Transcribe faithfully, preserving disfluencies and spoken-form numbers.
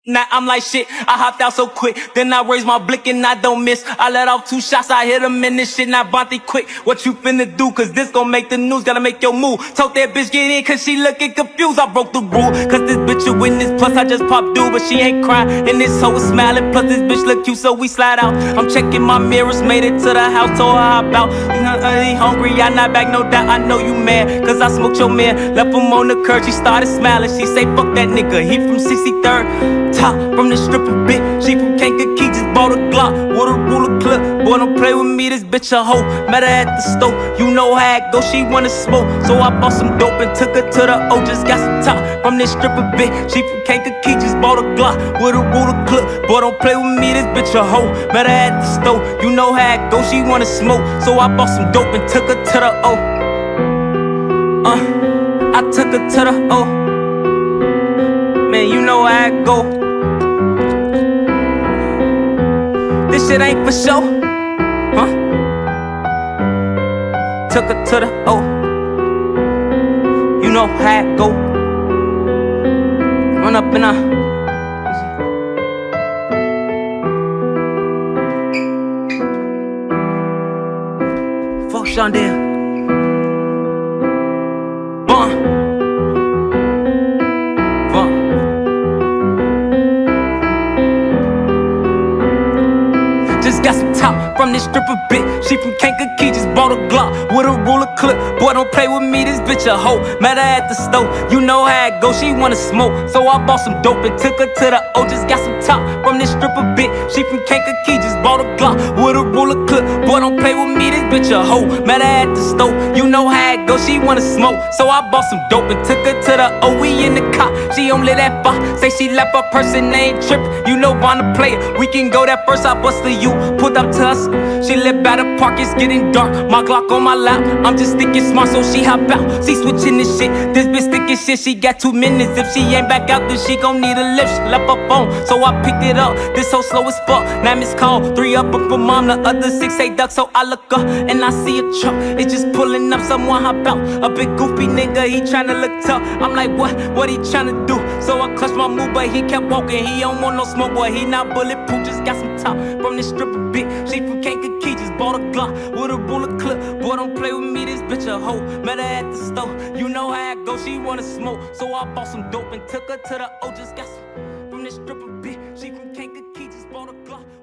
Now I'm like shit, I hopped out so quick. Then I raised my blick and I don't miss. I let off two shots, I hit him in this shit. Now Vontae quick, what you finna do? Cause this gon' make the news, gotta make your move. Told that bitch get in cause she looking confused. I broke the rule, cause this bitch a witness. Plus I just popped dude, but she ain't crying. And this hoe is smiling, plus this bitch look cute, so we slide out. I'm checking my mirrors, made it to the house, told her hop out. He hungry, I not back, no doubt, I know you mad. Cause I smoked your man, left him on the curb, she started smiling. She say fuck that nigga, he from sixty-third. Top from the stripper bitch, she from Kankakee, just bought a Glock with a ruler clip. Boy, don't play with me, this bitch a hoe. Met her at the stove, you know how it go, she wanna smoke. So I bought some dope and took her to the O, just got some top from this stripper bitch. She from Kankakee, just bought a Glock with a ruler clip. Boy, don't play with me, this bitch a hoe. Met her at the stove, you know how it go, she wanna smoke. So I bought some dope and took her to the O. Uh, I took her to the O. Man, you know how it go. This shit ain't for show, huh? Took her to the O. You know how it go. Run up in a fuck Shondell. Bun. Just got some top from this stripper bitch. She from Kankakee, just bought a Glock with a ruler clip. Boy, don't play with me, this bitch a hoe. Met her at the stove, you know how it go, she wanna smoke. So I bought some dope and took her to the O. Just got some top from this stripper bitch. She from Kankakee, just bought a Glock with a ruler clip. Boy, don't play with me, this bitch a hoe. Met her at the stove, you know how it go, she wanna smoke. So I bought some dope and took her to the O. We in the car, she only that far. Say she left her person, ain't trippin'. You know wanna play it, we can go that first, I bust the you. Pulled up to us, she live by the park, it's getting dark. My Glock on my lap, I'm just thinking smart, so she hop out. She switching this shit, this bitch thinking shit. She got two minutes, if she ain't back out, then she gon' need a lift. She left her phone, so I picked it up. This hoe slow as fuck, now miss call. Three up for mom, the other six eight ducks. So I look up and I see a truck, it's just pulling up. Someone hop out, a big goofy nigga, he tryna look tough. I'm like, what, what he tryna do? So I clutched my move, but he kept walking. He don't want no smoke, boy, he not bulletproof. Just got some top from this stripper bitch. She from Kankakee, just bought a Glock with a ruler clip. Boy, don't play with me, this bitch a hoe. Met her at the stove, you know how it go, she wanna smoke. So I bought some dope and took her to the O. Just got some from this stripper bitch. She from Kankakee, just bought a Glock.